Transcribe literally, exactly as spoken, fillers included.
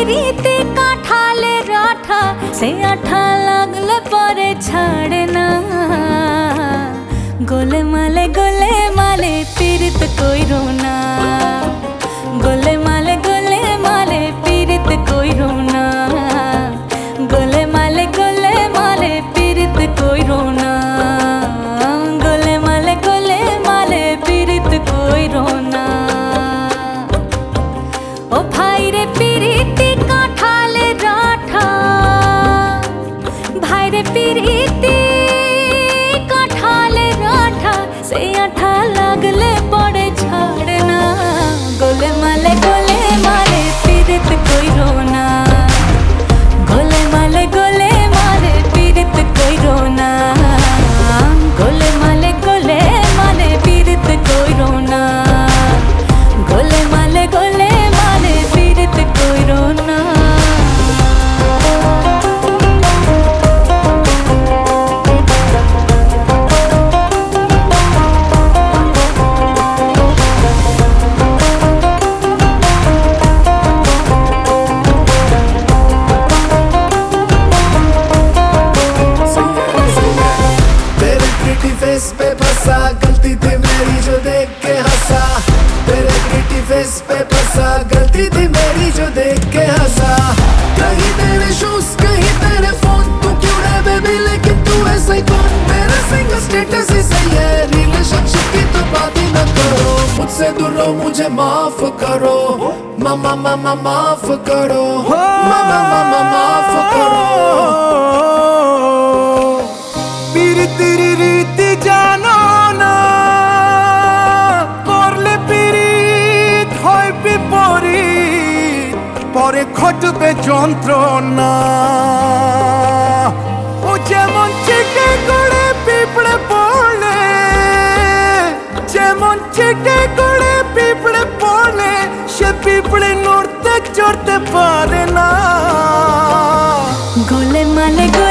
পিরিতে কাঁঠালে রাঠা সে আঠা লাগলে পরে ছাড়ে না। গোলে মালে গোলে মালে পিরিত কইরো না, গোলে মালে গোলে মালে পিরিত কইরো না, গোলে মালে গোলে মালে পিরিত কইরো না, গোলে মালে গোলে মালে পিরিত কইরো না। ও ভাইরে পিরিতি কাঁঠালে রাঠা, ভাইরে পিরিতি কাঁঠালে রাঠা সে আঠা লাগলে পড়ে ছাড়ে না। গোলে মালে গোলে মালে পিরিত কইরো না, গোলে মালে গোলে মালে পিরিত কইরো না, গোলে মালে গোলে মালে পিরিত কইরো না, গোলে মালে গোলে মালে পিরিত কইরো না। फेस पे फंसा, गलती थी मेरी जो देख के हंसा। तेरे प्रीटी फेस पे फंसा, गलती थी मेरी जो देख के हंसा। कहीं तेरे शूज कहीं तेरे फोन, तू क्यों है बेबी लेकिन तू ऐसा ही कौन। मेरा सिंगल स्टेटस ही सही है, रिलेशनशिप की तो बात ही न करो। मुझसे दूर रहो मुझे माफ करो, मामा मामा माफ करो, मामा मामा माफ करो। পিরিতিরি রীতি জানো না, করলে পিরিত হয় বিপরীত, পরে ঘটবে যন্ত্রণা। ও যেমন চেটে করে পিঁপড়ে পড়লে, যেমন চেটে করে পিঁপড়ে পড়লে, সে পিঁপড়ে নড়তে চড়তে পারে না। গোলে মালে